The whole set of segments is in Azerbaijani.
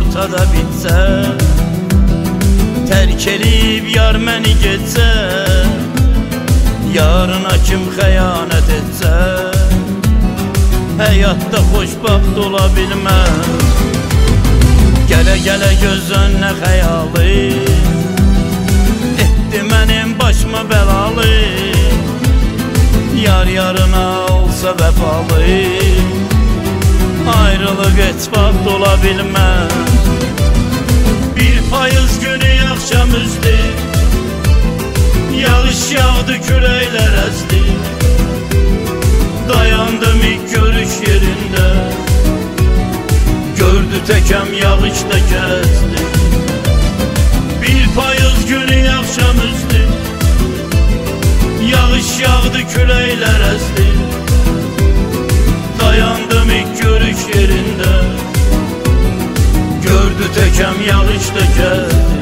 ortada bitsə, tərk eləyib yar məni getsə, yarına kim xəyanət etsə, həyatda xoşbaxt ola bilməz. Gələ-gələ göz önünə xəyalı, etdi mənim başıma bəlalı, yar yarına olsa vəfalı, ayrılıq heç vaxt ola bilməz. Bir payız günü axşam üzdü, yağış yağdı, küləklər əzdi, dayandım ilk görüş yerində, gördü təkəm yağışda gəzdi. Bir payız günü axşam üzdü, yağış yağdı, küləklər əzdi, dayandım ilk görüş yerində, gördü təkəm yağışda gəzdi.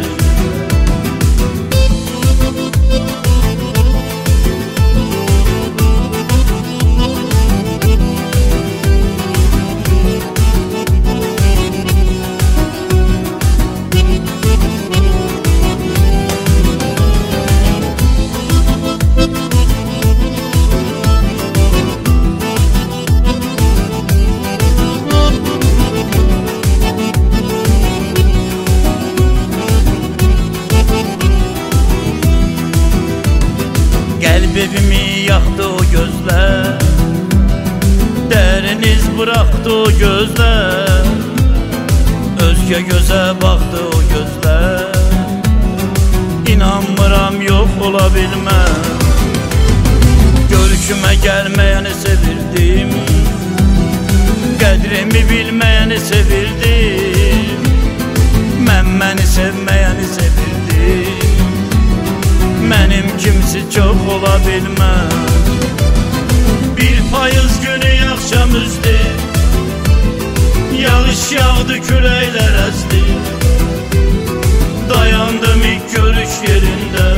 Evimi yaxdı o gözlər, dərin iz bıraxdı o gözlər, özgə gözə baxdı o gözlər, İnanmıram yox ola bilməz. Görüşümə gəlməyəni sevirdim, qədrimi bilməyəni sevirdim, mən məni sevməyəni sevirdim, mənim kimsi çox ola bilməz. Bir payız günü axşam üzdü, yağış yağdı, küləklər əzdi, dayandım ilk görüş yerində,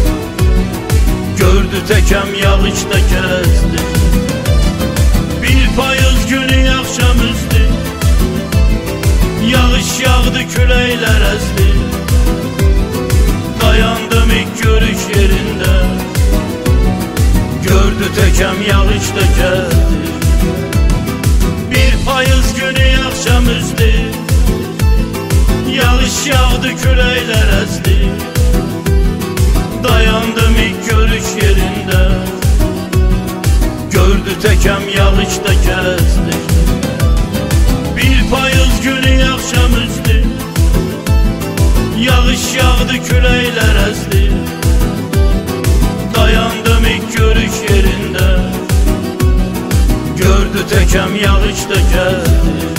gördü təkəm yağışda gəzdi. Bir payız günü axşam üzdü, yağış yağdı, küləklər əzdi, dayandım ilk görüş yerində, gördü təkəm yağışda gəzdi. Bir payız günü axşam üzdü, yağış yağdı, küləklər əzdi, dayandım ilk görüş yerində, gördü təkəm yağışda gəzdi. Bir payız günü axşam üzdü, yağış yağdı, küləklər əzdi, dayandım ilk görüş yerində, gördü təkəm yağışda gəzdi.